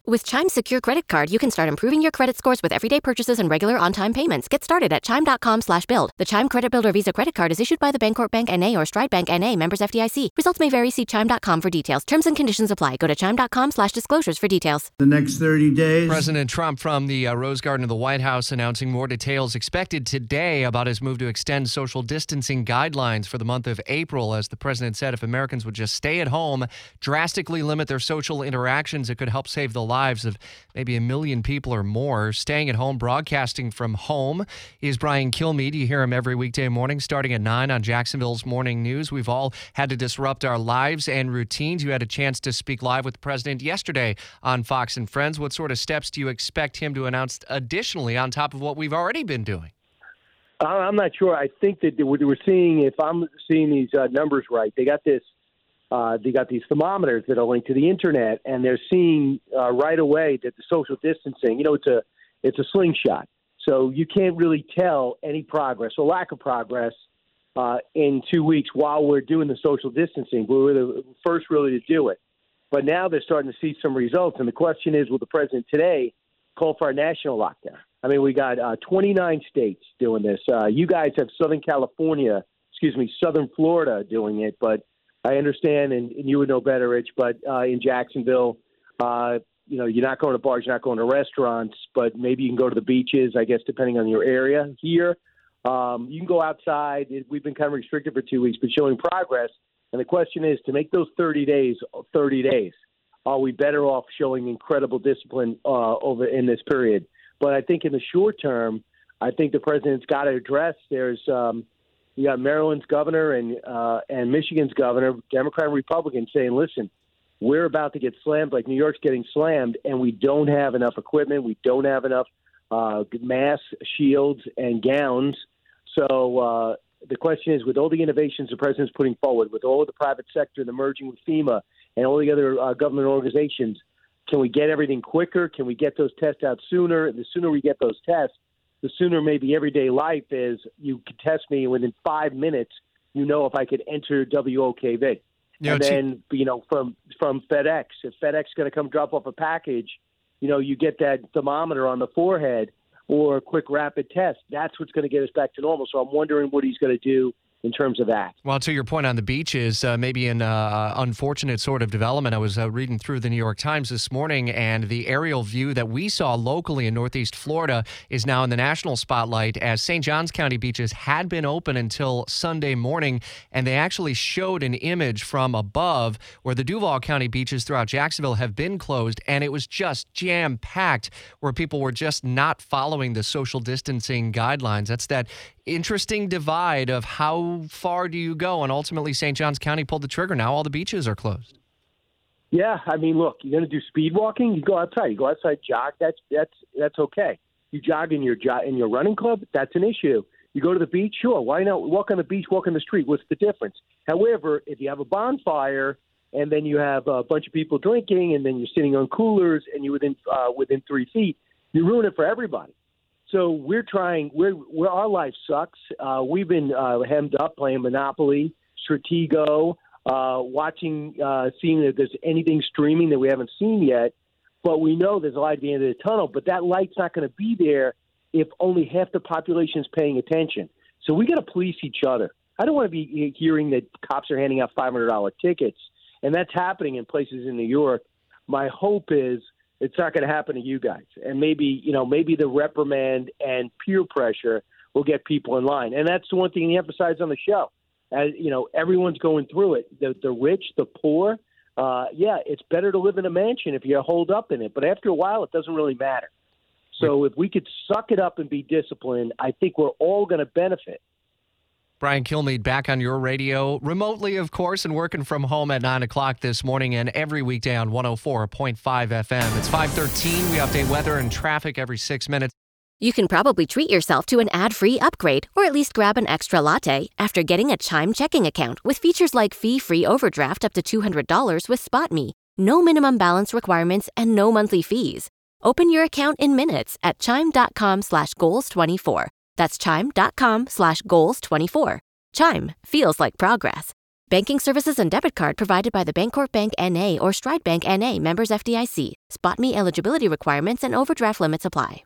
With Chime's secure credit card, you can start improving your credit scores with everyday purchases and regular on-time payments. Get started at Chime.com/build. The Chime Credit Builder Visa Credit Card is issued by the Bancorp Bank N.A. or Stride Bank N.A. Members FDIC. Results may vary. See Chime.com for details. Terms and conditions apply. Go to Chime.com/disclosures for details. The next 30 days. President Trump from the Rose Garden of the White House announcing more details expected today about his move to extend social distancing guidelines for the month of April. As the president said, if Americans would just stay at home, drastically limit their social interactions, it could help save the lives of maybe 1 million people or more. Staying at home, broadcasting from home, is Brian Kilmeade. You hear him every weekday morning starting at 9 on Jacksonville's Morning News. We've all had to disrupt our lives and routines. You had a chance to speak live with the president yesterday on Fox and Friends. What sort of steps do you expect him to announce additionally on top of what we've already been doing? I'm not sure. I think that we're seeing, if I'm seeing these numbers right, they got these thermometers that are linked to the internet, and they're seeing right away that the social distancing, it's a slingshot. So you can't really tell any progress or lack of progress in 2 weeks while we're doing the social distancing. We were the first really to do it. But now they're starting to see some results. And the question is, will the president today call for a national lockdown? I mean, we got 29 states doing this. You guys have Southern Florida doing it, but I understand, and you would know better, Rich, but in Jacksonville, you're not going to bars, you're not going to restaurants, but maybe you can go to the beaches, I guess, depending on your area. Here, you can go outside. We've been kind of restricted for 2 weeks, but showing progress. And the question is, to make those 30 days, are we better off showing incredible discipline over in this period? But I think in the short term, I think the president's got to address, you got Maryland's governor and Michigan's governor, Democrat and Republican, saying, listen, we're about to get slammed like New York's getting slammed, and we don't have enough equipment. We don't have enough masks, shields, and gowns. So the question is, with all the innovations the president's putting forward, with all of the private sector and the merging with FEMA and all the other government organizations, can we get everything quicker? Can we get those tests out sooner? And the sooner we get those tests, the sooner maybe everyday life is. You can test me, and within 5 minutes, if I could enter WOKV. And then, from FedEx, if FedEx is going to come drop off a package, you get that thermometer on the forehead or a quick rapid test. That's what's going to get us back to normal. So I'm wondering what he's going to do in terms of that. Well, to your point on the beaches, maybe an unfortunate sort of development. I was reading through the New York Times this morning, and the aerial view that we saw locally in Northeast Florida is now in the national spotlight, as St. Johns County beaches had been open until Sunday morning, and they actually showed an image from above where the Duval County beaches throughout Jacksonville have been closed, and it was just jam-packed where people were just not following the social distancing guidelines. That's that interesting divide of how far do you go, and ultimately St. Johns County pulled the trigger. Now all the beaches are closed. Yeah, I mean, look, you're going to do speed walking. You go outside. Jog. That's okay. You jog in your running club. That's an issue. You go to the beach. Sure, why not? Walk on the beach. Walk on the street. What's the difference? However, if you have a bonfire and then you have a bunch of people drinking, and then you're sitting on coolers and you're within 3 feet, you ruin it for everybody. So we're trying. Our life sucks. We've been hemmed up playing Monopoly, Stratego, watching, seeing if there's anything streaming that we haven't seen yet. But we know there's a light at the end of the tunnel. But that light's not going to be there if only half the population is paying attention. So we got to police each other. I don't want to be hearing that cops are handing out $500 tickets, and that's happening in places in New York. My hope is it's not going to happen to you guys. And maybe the reprimand and peer pressure will get people in line. And that's the one thing he emphasized on the show. As everyone's going through it. The rich, the poor. It's better to live in a mansion if you hold up in it. But after a while, it doesn't really matter. So if we could suck it up and be disciplined, I think we're all going to benefit. Brian Kilmeade back on your radio, remotely, of course, and working from home at 9 o'clock this morning and every weekday on 104.5 FM. It's 5:13. We update weather and traffic every 6 minutes. You can probably treat yourself to an ad-free upgrade, or at least grab an extra latte after getting a Chime checking account with features like fee-free overdraft up to $200 with SpotMe. No minimum balance requirements and no monthly fees. Open your account in minutes at chime.com/goals24. That's chime.com/goals24. Chime feels like progress. Banking services and debit card provided by the Bancorp Bank N.A. or Stride Bank N.A. members FDIC. SpotMe eligibility requirements and overdraft limits apply.